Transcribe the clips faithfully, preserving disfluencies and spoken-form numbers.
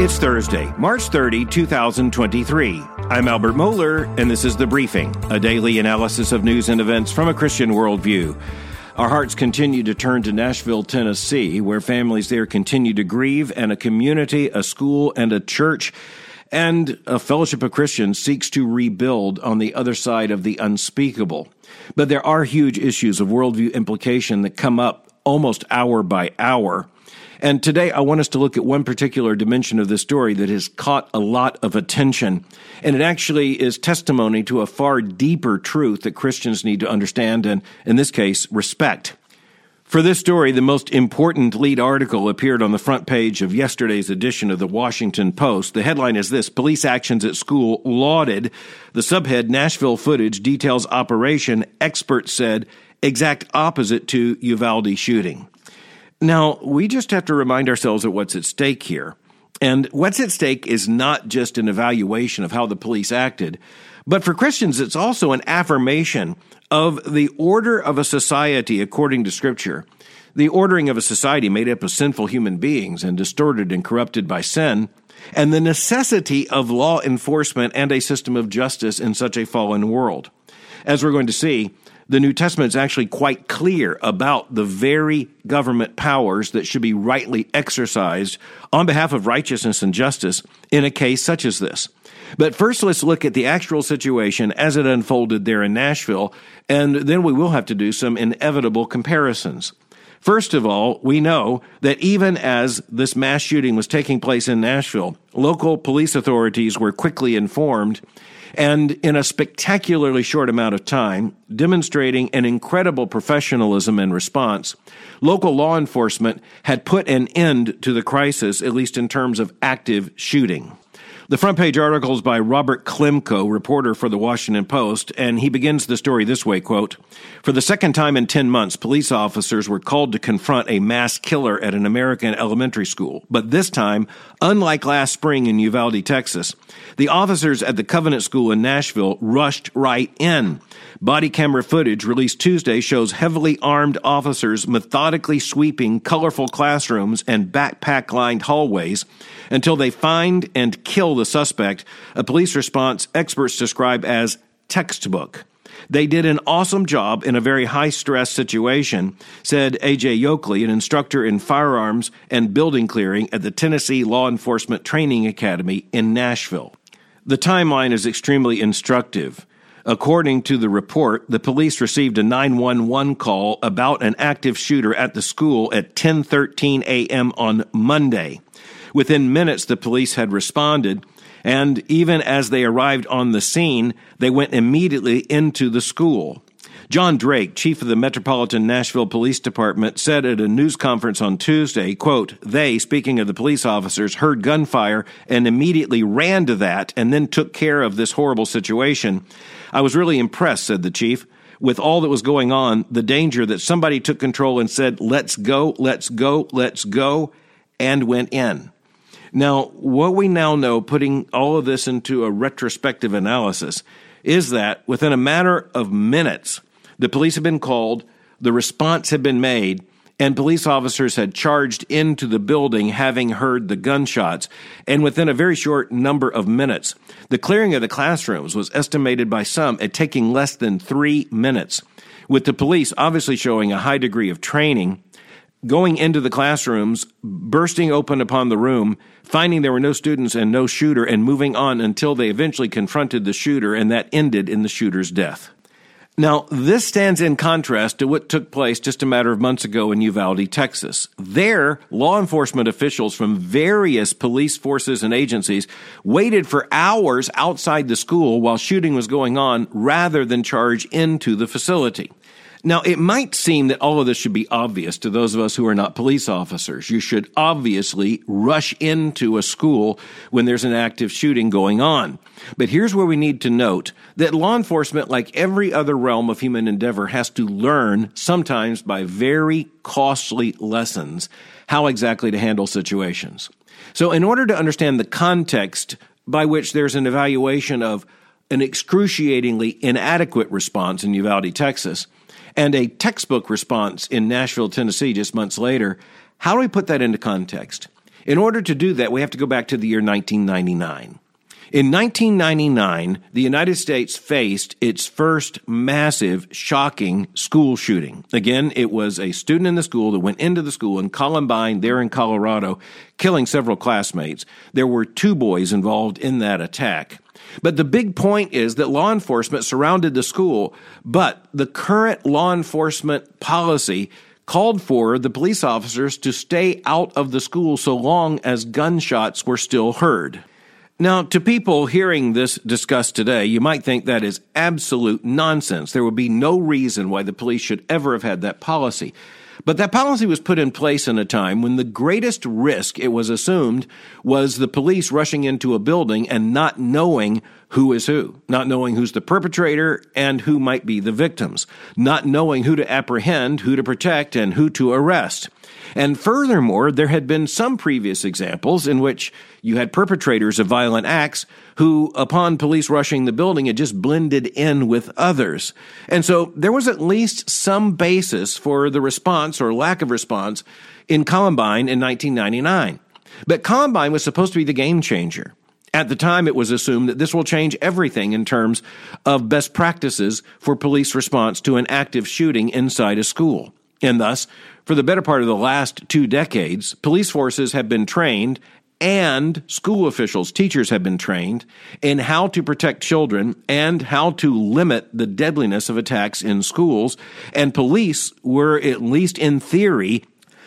It's Thursday, March thirtieth, twenty twenty-three. I'm Albert Mohler, and this is The Briefing, a daily analysis of news and events from a Christian worldview. Our hearts continue to turn to Nashville, Tennessee, where families there continue to grieve, and a community, a school, and a church, and a fellowship of Christians seeks to rebuild on the other side of the unspeakable. But there are huge issues of worldview implication that come up almost hour by hour. And today I want us to look at one particular dimension of this story that has caught a lot of attention. And it actually is testimony to a far deeper truth that Christians need to understand and, in this case, respect. For this story, the most important lead article appeared on the front page of yesterday's edition of the Washington Post. The headline is this: Police actions at school lauded. The subhead, Nashville footage details operation. Experts said exact opposite to Uvalde shooting. Now, we just have to remind ourselves of what's at stake here. And what's at stake is not just an evaluation of how the police acted, but for Christians, it's also an affirmation of the order of a society according to Scripture. The ordering of a society made up of sinful human beings and distorted and corrupted by sin, and the necessity of law enforcement and a system of justice in such a fallen world. As we're going to see, the New Testament is actually quite clear about the very government powers that should be rightly exercised on behalf of righteousness and justice in a case such as this. But first, let's look at the actual situation as it unfolded there in Nashville, and then we will have to do some inevitable comparisons. First of all, we know that even as this mass shooting was taking place in Nashville, local police authorities were quickly informed, and in a spectacularly short amount of time, demonstrating an incredible professionalism and response, local law enforcement had put an end to the crisis, at least in terms of active shooting. The front page article is by Robert Klemko, reporter for the Washington Post, and he begins the story this way, quote, "For the second time in ten months, police officers were called to confront a mass killer at an American elementary school. But this time, unlike last spring in Uvalde, Texas, the officers at the Covenant School in Nashville rushed right in. Body camera footage released Tuesday shows heavily armed officers methodically sweeping colorful classrooms and backpack-lined hallways until they find and kill the suspect, a police response experts describe as textbook. They did an awesome job in a very high-stress situation," said A J Yoakley, an instructor in firearms and building clearing at the Tennessee Law Enforcement Training Academy in Nashville. The timeline is extremely instructive. According to the report, the police received a nine one one call about an active shooter at the school at ten thirteen a.m. on Monday. Within minutes, the police had responded, and even as they arrived on the scene, they went immediately into the school. John Drake, chief of the Metropolitan Nashville Police Department, said at a news conference on Tuesday, quote, "They, speaking of the police officers, heard gunfire and immediately ran to that and then took care of this horrible situation. I was really impressed," said the chief, "with all that was going on, the danger that somebody took control and said, 'Let's go, let's go, let's go,' and went in." Now, what we now know, putting all of this into a retrospective analysis, is that within a matter of minutes, the police had been called, the response had been made, and police officers had charged into the building having heard the gunshots. And within a very short number of minutes, the clearing of the classrooms was estimated by some at taking less than three minutes, with the police obviously showing a high degree of training, going into the classrooms, bursting open upon the room, finding there were no students and no shooter, and moving on until they eventually confronted the shooter, and that ended in the shooter's death. Now, this stands in contrast to what took place just a matter of months ago in Uvalde, Texas. There, law enforcement officials from various police forces and agencies waited for hours outside the school while shooting was going on rather than charge into the facility. Now, it might seem that all of this should be obvious to those of us who are not police officers. You should obviously rush into a school when there's an active shooting going on. But here's where we need to note that law enforcement, like every other realm of human endeavor, has to learn, sometimes by very costly lessons, how exactly to handle situations. So in order to understand the context by which there's an evaluation of an excruciatingly inadequate response in Uvalde, Texas, and a textbook response in Nashville, Tennessee just months later, how do we put that into context? In order to do that, we have to go back to the year nineteen ninety-nine. In nineteen ninety-nine, the United States faced its first massive, shocking school shooting. Again, it was a student in the school that went into the school in Columbine, there in Colorado, killing several classmates. There were two boys involved in that attack. But the big point is that law enforcement surrounded the school, but the current law enforcement policy called for the police officers to stay out of the school so long as gunshots were still heard. Now, to people hearing this discussed today, you might think that is absolute nonsense. There would be no reason why the police should ever have had that policy. But that policy was put in place in a time when the greatest risk, it was assumed, was the police rushing into a building and not knowing who is who, not knowing who's the perpetrator and who might be the victims, not knowing who to apprehend, who to protect, and who to arrest. And furthermore, there had been some previous examples in which you had perpetrators of violent acts who, upon police rushing the building, had just blended in with others. And so there was at least some basis for the response or lack of response in Columbine in nineteen ninety-nine. But Columbine was supposed to be the game changer. At the time, it was assumed that this will change everything in terms of best practices for police response to an active shooting inside a school. And thus, for the better part of the last two decades, police forces have been trained and school officials, teachers have been trained in how to protect children and how to limit the deadliness of attacks in schools. And police were, at least in theory,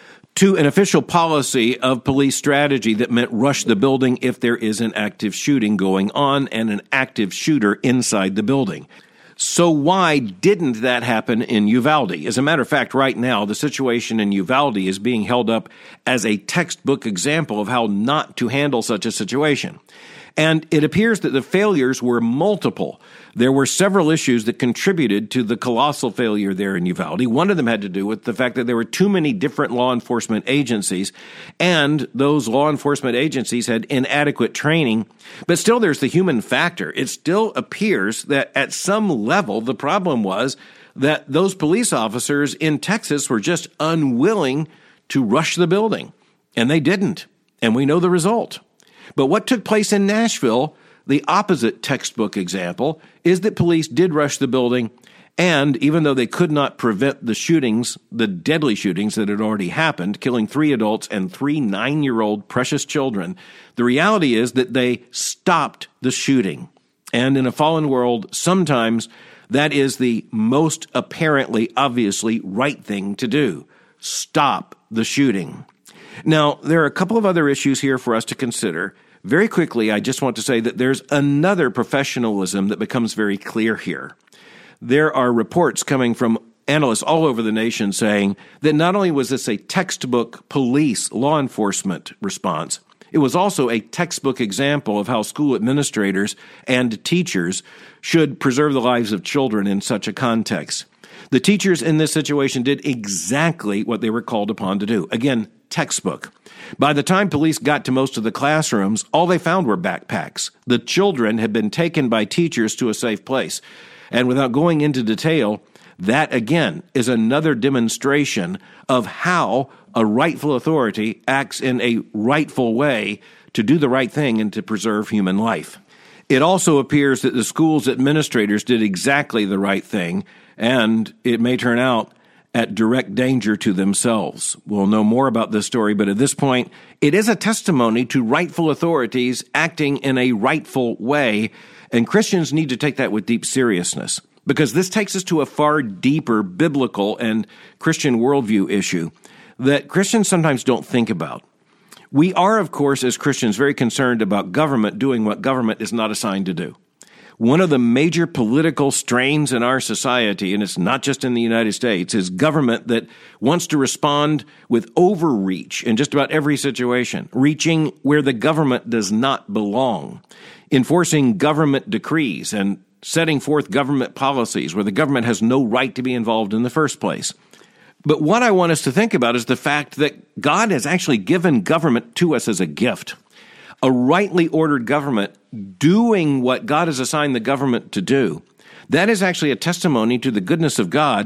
to an official policy of police strategy that meant rush the building if there is an active shooting going on and an active shooter inside the building. So why didn't that happen in Uvalde? As a matter of fact, right now, the situation in Uvalde is being held up as a textbook example of how not to handle such a situation. And it appears that the failures were multiple. There were several issues that contributed to the colossal failure there in Uvalde. One of them had to do with the fact that there were too many different law enforcement agencies, and those law enforcement agencies had inadequate training. But still, there's the human factor. It still appears that at some level, the problem was that those police officers in Texas were just unwilling to rush the building, and they didn't. And we know the result. But what took place in Nashville, the opposite textbook example, is that police did rush the building, and even though they could not prevent the shootings, the deadly shootings that had already happened, killing three adults and three nine-year-old precious children, the reality is that they stopped the shooting. And in a fallen world, sometimes that is the most apparently, obviously right thing to do. Stop the shooting. Now, there are a couple of other issues here for us to consider. Very quickly, I just want to say that there's another professionalism that becomes very clear here. There are reports coming from analysts all over the nation saying that not only was this a textbook police law enforcement response, it was also a textbook example of how school administrators and teachers should preserve the lives of children in such a context. The teachers in this situation did exactly what they were called upon to do. Again, textbook. By the time police got to most of the classrooms, all they found were backpacks. The children had been taken by teachers to a safe place. And without going into detail, that again is another demonstration of how a rightful authority acts in a rightful way to do the right thing and to preserve human life. It also appears that the school's administrators did exactly the right thing, and it may turn out at direct danger to themselves. We'll know more about this story, but at this point, it is a testimony to rightful authorities acting in a rightful way, and Christians need to take that with deep seriousness, because this takes us to a far deeper biblical and Christian worldview issue that Christians sometimes don't think about. We are, of course, as Christians, very concerned about government doing what government is not assigned to do. One of the major political strains in our society, and it's not just in the United States, is government that wants to respond with overreach in just about every situation, reaching where the government does not belong, enforcing government decrees and setting forth government policies where the government has no right to be involved in the first place. But what I want us to think about is the fact that God has actually given government to us as a gift. A rightly ordered government doing what God has assigned the government to do, that is actually a testimony to the goodness of God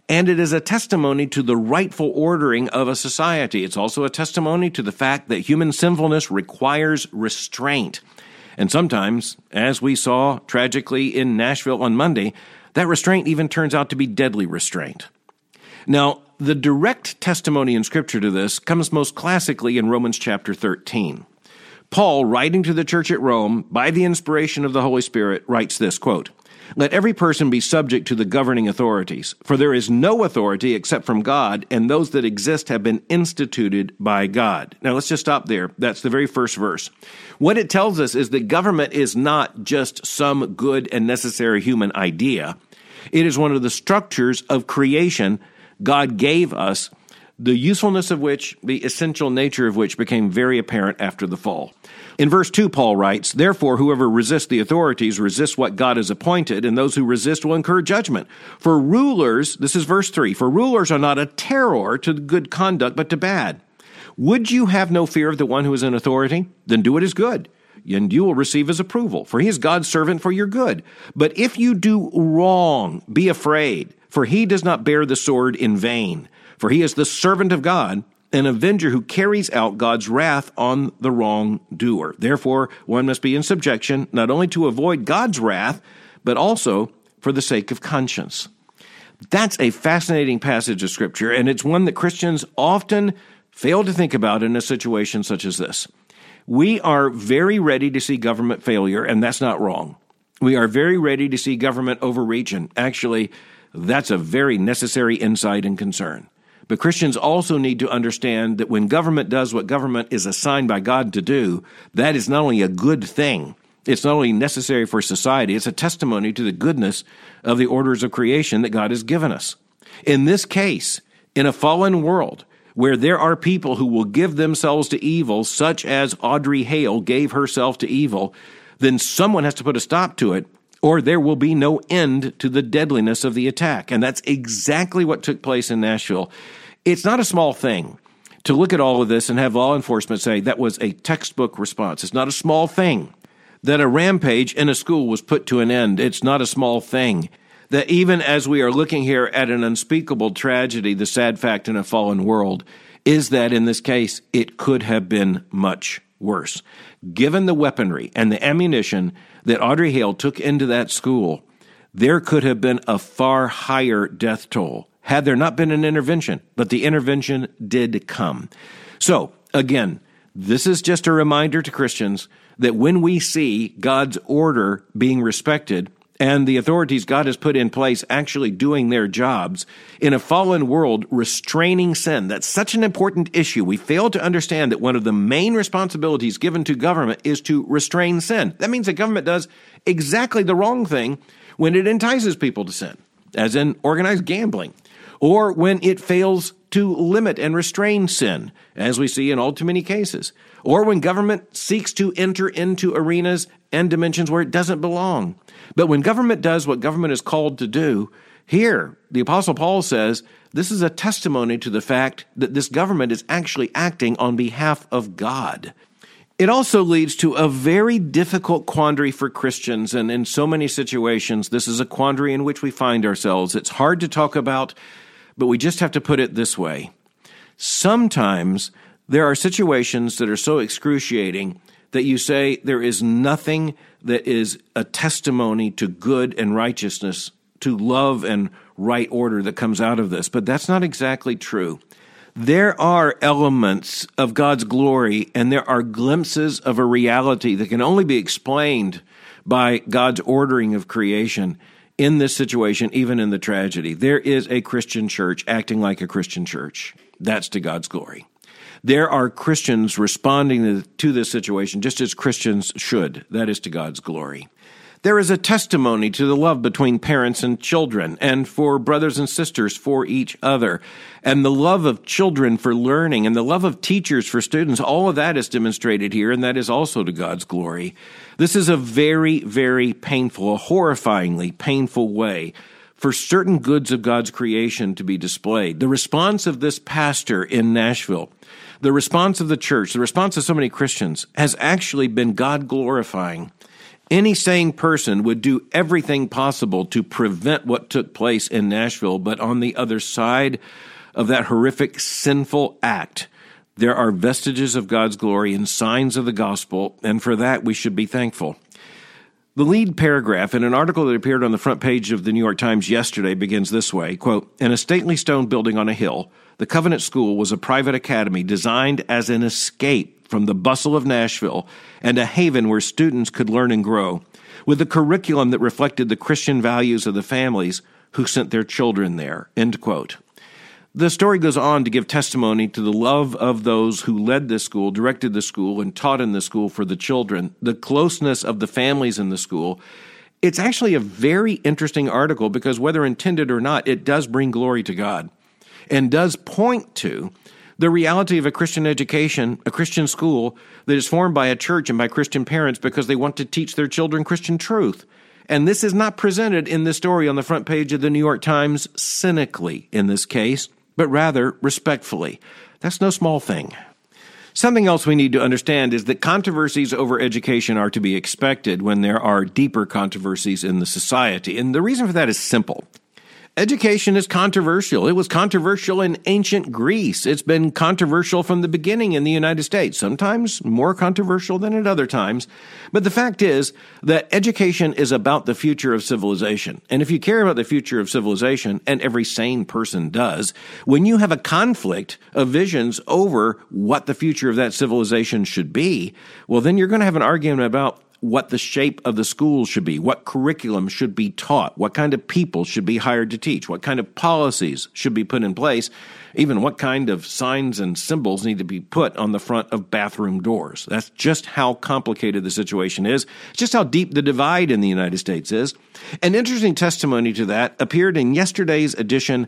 and it is a testimony to the rightful ordering of a society. It's also a testimony to the fact that human sinfulness requires restraint. And sometimes, as we saw tragically in Nashville on Monday, that restraint even turns out to be deadly restraint. Now, the direct testimony in Scripture to this comes most classically in Romans chapter thirteen. Paul, writing to the church at Rome by the inspiration of the Holy Spirit, writes this, quote, "Let every person be subject to the governing authorities, for there is no authority except from God, and those that exist have been instituted by God." Now, let's just stop there. That's the very first verse. What it tells us is that government is not just some good and necessary human idea. It is one of the structures of creation God gave us, the usefulness of which, the essential nature of which became very apparent after the fall. In verse two, Paul writes, "Therefore, whoever resists the authorities resists what God has appointed, and those who resist will incur judgment. For rulers," this is verse three, "for rulers are not a terror to good conduct, but to bad. Would you have no fear of the one who is in authority? Then do what is good, and you will receive his approval, for he is God's servant for your good. But if you do wrong, be afraid, for he does not bear the sword in vain. For he is the servant of God, an avenger who carries out God's wrath on the wrongdoer. Therefore, one must be in subjection, not only to avoid God's wrath, but also for the sake of conscience." That's a fascinating passage of Scripture, and it's one that Christians often fail to think about in a situation such as this. We are very ready to see government failure, and that's not wrong. We are very ready to see government overreach, and actually, that's a very necessary insight and concern. But Christians also need to understand that when government does what government is assigned by God to do, that is not only a good thing, it's not only necessary for society, it's a testimony to the goodness of the orders of creation that God has given us. In this case, in a fallen world where there are people who will give themselves to evil, such as Audrey Hale gave herself to evil, then someone has to put a stop to it, or there will be no end to the deadliness of the attack. And that's exactly what took place in Nashville. It's not a small thing to look at all of this and have law enforcement say that was a textbook response. It's not a small thing that a rampage in a school was put to an end. It's not a small thing that even as we are looking here at an unspeakable tragedy, the sad fact in a fallen world is that in this case, it could have been much worse. Given the weaponry and the ammunition that Audrey Hale took into that school, there could have been a far higher death toll had there not been an intervention, but the intervention did come. So, again, this is just a reminder to Christians that when we see God's order being respected and the authorities God has put in place actually doing their jobs in a fallen world, restraining sin, that's such an important issue. We fail to understand that one of the main responsibilities given to government is to restrain sin. That means that government does exactly the wrong thing when it entices people to sin, as in organized gambling, or when it fails to limit and restrain sin, as we see in all too many cases, or when government seeks to enter into arenas and dimensions where it doesn't belong. But when government does what government is called to do, here, the Apostle Paul says, this is a testimony to the fact that this government is actually acting on behalf of God. It also leads to a very difficult quandary for Christians, and in so many situations, this is a quandary in which we find ourselves. It's hard to talk about, but we just have to put it this way. Sometimes there are situations that are so excruciating that you say there is nothing that is a testimony to good and righteousness, to love and right order that comes out of this. But that's not exactly true. There are elements of God's glory, and there are glimpses of a reality that can only be explained by God's ordering of creation in this situation, even in the tragedy. There is a Christian church acting like a Christian church. That's to God's glory. There are Christians responding to this situation just as Christians should. That is to God's glory. There is a testimony to the love between parents and children, and for brothers and sisters for each other, and the love of children for learning, and the love of teachers for students. All of that is demonstrated here, and that is also to God's glory. This is a very, very painful, a horrifyingly painful way for certain goods of God's creation to be displayed. The response of this pastor in Nashville, the response of the church, the response of so many Christians has actually been God-glorifying. Any sane person would do everything possible to prevent what took place in Nashville, but on the other side of that horrific, sinful act, there are vestiges of God's glory and signs of the gospel, and for that we should be thankful. The lead paragraph in an article that appeared on the front page of the New York Times yesterday begins this way, quote, "In a stately stone building on a hill, the Covenant School was a private academy designed as an escape from the bustle of Nashville and a haven where students could learn and grow, with a curriculum that reflected the Christian values of the families who sent their children there," end quote. The story goes on to give testimony to the love of those who led this school, directed the school, and taught in the school for the children, the closeness of the families in the school. It's actually a very interesting article because whether intended or not, it does bring glory to God and does point to the reality of a Christian education, a Christian school that is formed by a church and by Christian parents because they want to teach their children Christian truth. And this is not presented in this story on the front page of the New York Times cynically in this case, but rather respectfully. That's no small thing. Something else we need to understand is that controversies over education are to be expected when there are deeper controversies in the society. And the reason for that is simple. Education is controversial. It was controversial in ancient Greece. It's been controversial from the beginning in the United States, sometimes more controversial than at other times. But the fact is that education is about the future of civilization. And if you care about the future of civilization, and every sane person does, when you have a conflict of visions over what the future of that civilization should be, well, then you're going to have an argument about what the shape of the school should be, what curriculum should be taught, what kind of people should be hired to teach, what kind of policies should be put in place, even what kind of signs and symbols need to be put on the front of bathroom doors. That's just how complicated the situation is, just how deep the divide in the United States is. An interesting testimony to that appeared in yesterday's edition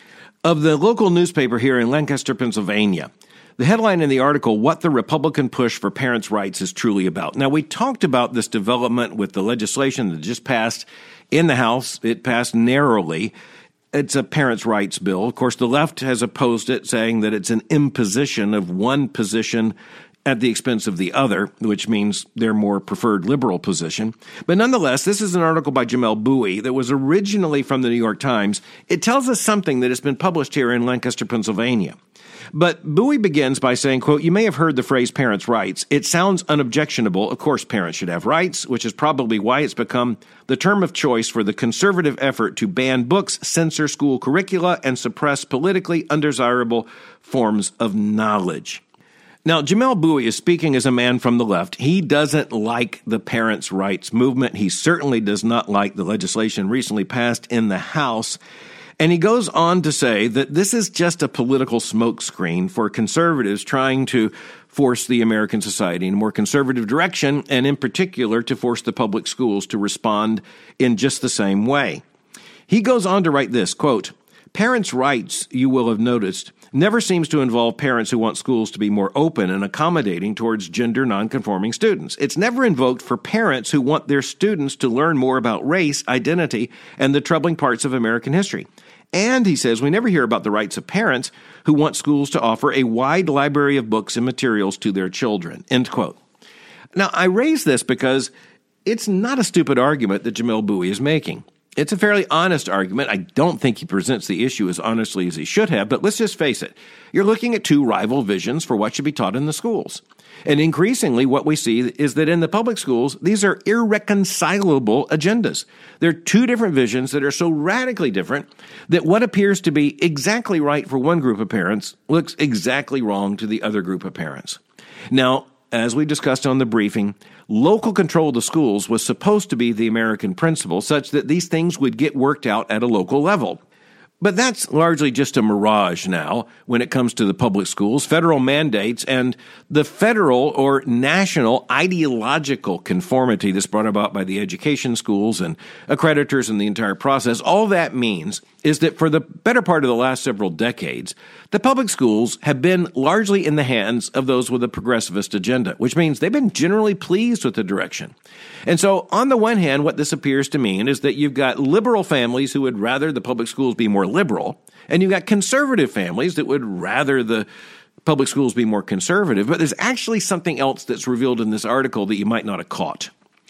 of the local newspaper here in Lancaster, Pennsylvania. The headline in the article, "What the Republican Push for Parents' Rights is Truly About." Now, we talked about this development with the legislation that just passed in the House. It passed narrowly. It's a parents' rights bill. Of course, the left has opposed it, saying that it's an imposition of one position at the expense of the other, which means their more preferred liberal position. But nonetheless, this is an article by Jamelle Bouie that was originally from the New York Times. It tells us something that has been published here in Lancaster, Pennsylvania. But Bouie begins by saying, quote, "You may have heard the phrase parents' rights. It sounds unobjectionable. Of course, parents should have rights, which is probably why it's become the term of choice for the conservative effort to ban books, censor school curricula, and suppress politically undesirable forms of knowledge." Now, Jamelle Bouie is speaking as a man from the left. He doesn't like the parents' rights movement. He certainly does not like the legislation recently passed in the House. And he goes on to say that this is just a political smokescreen for conservatives trying to force the American society in a more conservative direction, and in particular to force the public schools to respond in just the same way. He goes on to write this, quote, "Parents' rights, you will have noticed, never seems to involve parents who want schools to be more open and accommodating towards gender nonconforming students. It's never invoked for parents who want their students to learn more about race, identity, and the troubling parts of American history. And, he says, we never hear about the rights of parents who want schools to offer a wide library of books and materials to their children," end quote. Now, I raise this because it's not a stupid argument that Jamelle Bouie is making. It's a fairly honest argument. I don't think he presents the issue as honestly as he should have, but let's just face it. You're looking at two rival visions for what should be taught in the schools. And increasingly, what we see is that in the public schools, these are irreconcilable agendas. They're two different visions that are so radically different that what appears to be exactly right for one group of parents looks exactly wrong to the other group of parents. Now, as we discussed on the briefing, local control of the schools was supposed to be the American principle, such that these things would get worked out at a local level. But that's largely just a mirage now when it comes to the public schools, federal mandates, and the federal or national ideological conformity that's brought about by the education schools and accreditors and the entire process. All that means is that for the better part of the last several decades, the public schools have been largely in the hands of those with a progressivist agenda, which means they've been generally pleased with the direction. And so on the one hand, what this appears to mean is that you've got liberal families who would rather the public schools be more liberal, and you've got conservative families that would rather the public schools be more conservative. But there's actually something else that's revealed in this article that you might not have caught.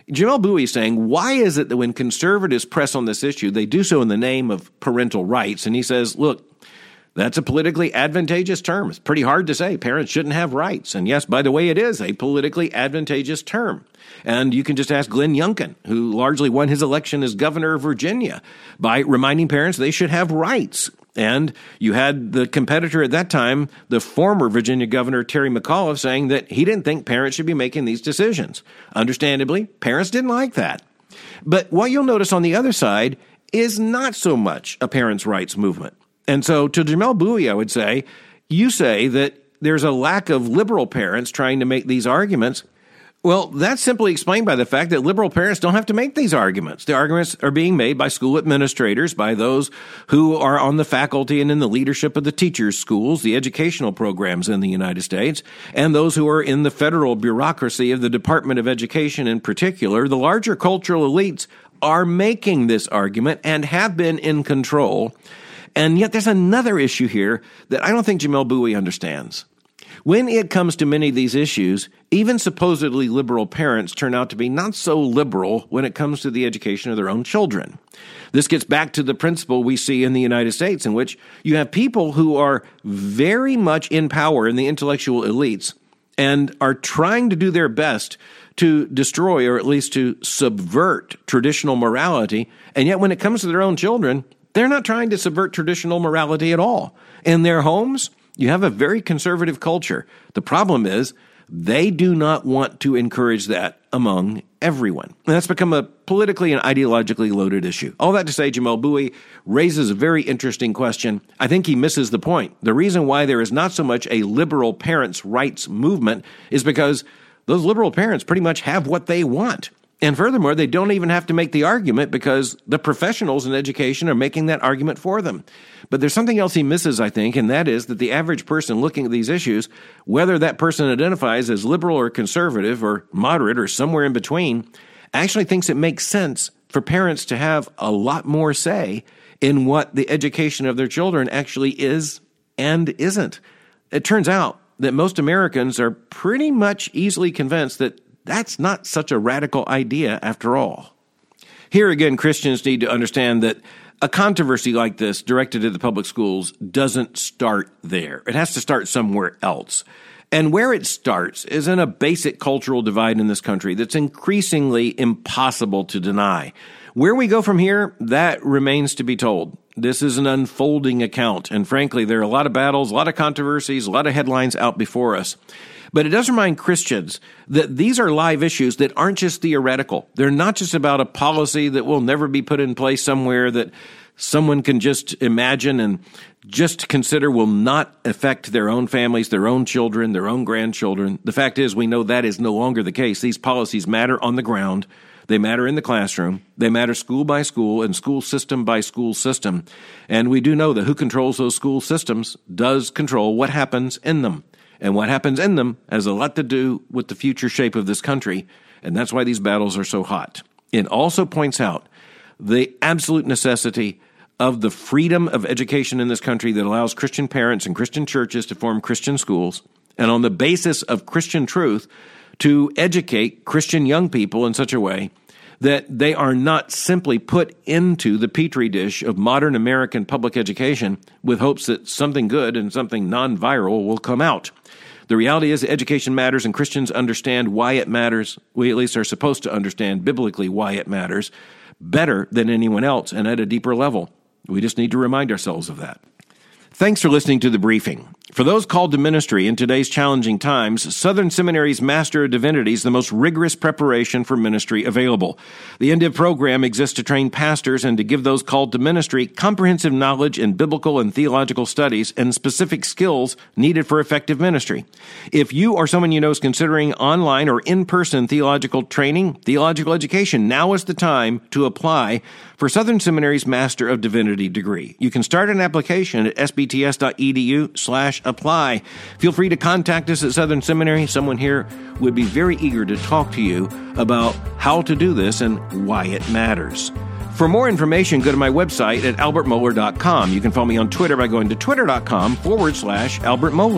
Jamelle Bouie is saying, why is it that when conservatives press on this issue, they do so in the name of parental rights? And he says, look, that's a politically advantageous term. It's pretty hard to say parents shouldn't have rights. And yes, by the way, it is a politically advantageous term. And you can just ask Glenn Youngkin, who largely won his election as governor of Virginia by reminding parents they should have rights. And you had the competitor at that time, the former Virginia Governor Terry McAuliffe, saying that he didn't think parents should be making these decisions. Understandably, parents didn't like that. But what you'll notice on the other side is not so much a parents' rights movement. And so to Jamelle Bouie, I would say, you say that there's a lack of liberal parents trying to make these arguments. Well, that's simply explained by the fact that liberal parents don't have to make these arguments. The arguments are being made by school administrators, by those who are on the faculty and in the leadership of the teachers' schools, the educational programs in the United States, and those who are in the federal bureaucracy of the Department of Education in particular. The larger cultural elites are making this argument and have been in control. And yet there's another issue here that I don't think Jamelle Bouie understands. When it comes to many of these issues, even supposedly liberal parents turn out to be not so liberal when it comes to the education of their own children. This gets back to the principle we see in the United States, in which you have people who are very much in power in the intellectual elites and are trying to do their best to destroy or at least to subvert traditional morality. And yet when it comes to their own children, they're not trying to subvert traditional morality at all. In their homes, you have a very conservative culture. The problem is they do not want to encourage that among everyone. And that's become a politically and ideologically loaded issue. All that to say, Jamelle Bouie raises a very interesting question. I think he misses the point. The reason why there is not so much a liberal parents' rights movement is because those liberal parents pretty much have what they want. And furthermore, they don't even have to make the argument because the professionals in education are making that argument for them. But there's something else he misses, I think, and that is that the average person looking at these issues, whether that person identifies as liberal or conservative or moderate or somewhere in between, actually thinks it makes sense for parents to have a lot more say in what the education of their children actually is and isn't. It turns out that most Americans are pretty much easily convinced that that's not such a radical idea after all. Here again, Christians need to understand that a controversy like this directed at the public schools doesn't start there. It has to start somewhere else. And where it starts is in a basic cultural divide in this country that's increasingly impossible to deny. Where we go from here, that remains to be told. This is an unfolding account, and frankly, there are a lot of battles, a lot of controversies, a lot of headlines out before us. But it does remind Christians that these are live issues that aren't just theoretical. They're not just about a policy that will never be put in place somewhere that someone can just imagine and just consider will not affect their own families, their own children, their own grandchildren. The fact is, we know that is no longer the case. These policies matter on the ground. They matter in the classroom. They matter school by school and school system by school system. And we do know that who controls those school systems does control what happens in them. And what happens in them has a lot to do with the future shape of this country, and that's why these battles are so hot. It also points out the absolute necessity of the freedom of education in this country that allows Christian parents and Christian churches to form Christian schools, and on the basis of Christian truth, to educate Christian young people in such a way that they are not simply put into the petri dish of modern American public education with hopes that something good and something non-viral will come out. The reality is education matters, and Christians understand why it matters. We at least are supposed to understand biblically why it matters better than anyone else and at a deeper level. We just need to remind ourselves of that. Thanks for listening to The Briefing. For those called to ministry in today's challenging times, Southern Seminary's Master of Divinity is the most rigorous preparation for ministry available. The N D I V program exists to train pastors and to give those called to ministry comprehensive knowledge in biblical and theological studies and specific skills needed for effective ministry. If you or someone you know is considering online or in-person theological training, theological education, now is the time to apply for Southern Seminary's Master of Divinity degree. You can start an application at sbts.edu slash apply. Feel free to contact us at Southern Seminary. Someone here would be very eager to talk to you about how to do this and why it matters. For more information, go to my website at albert mohler dot com. You can follow me on Twitter by going to twitter.com forward slash Albert Mohler.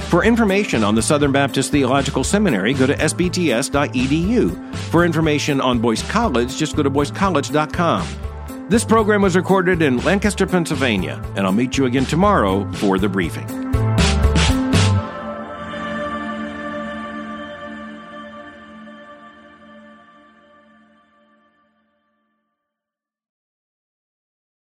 For information on the Southern Baptist Theological Seminary, go to s b t s dot e d u. For information on Boyce College, just go to boyce college dot com. This program was recorded in Lancaster, Pennsylvania, and I'll meet you again tomorrow for the briefing.